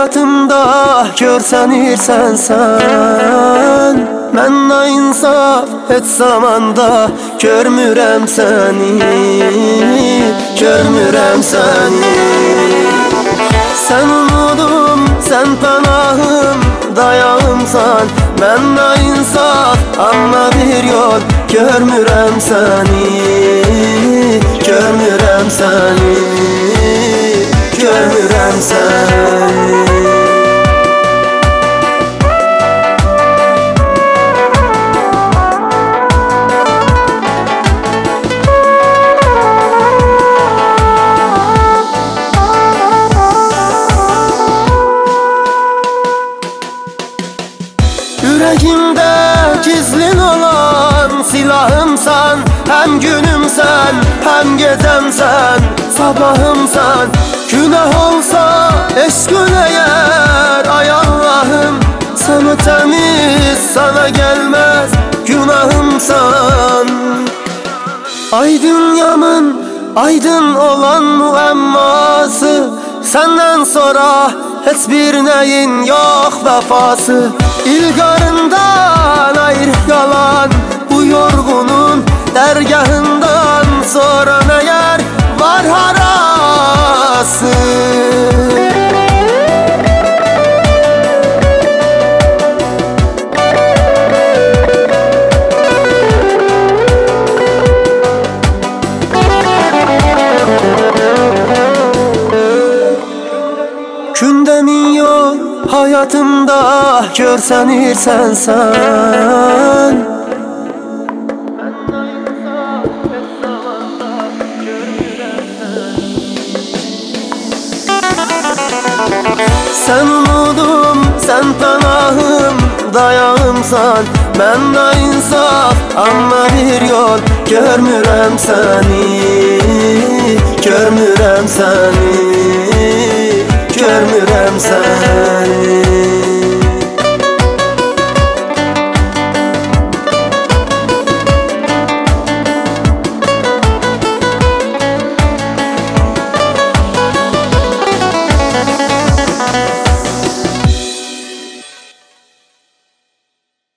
hayatımda görsənirsən sən. Mənlə insaf et zamanda görmürəm səni, görmürəm səni. Sən umudum, sən pənahım, dayağımsan. Mənlə insaf, amma bir yol görmürəm səni, görmürəm səni, görmürəm səni. Yüreğimde gizlin olan silahımsan. Hem günümsen, hem gecemsen, sabahımsan. Günah olsa eşkün eğer ay Allah'ım, sana temiz, sana gelmez günahımsan. Ay dünyamın aydın olan müemması, senden sonra hiçbir neyin yok vefası. İlgarından ayrı kalan bu yorgunun dergahından sonra ne yer var harası. Günde milyon hayatımda görsənirsən sən. Sən umudum, sən pənahım, dayağımsan. Mənlə insaf, amma bir yol görmürəm səni, görmürəm səni, görmürəm səni.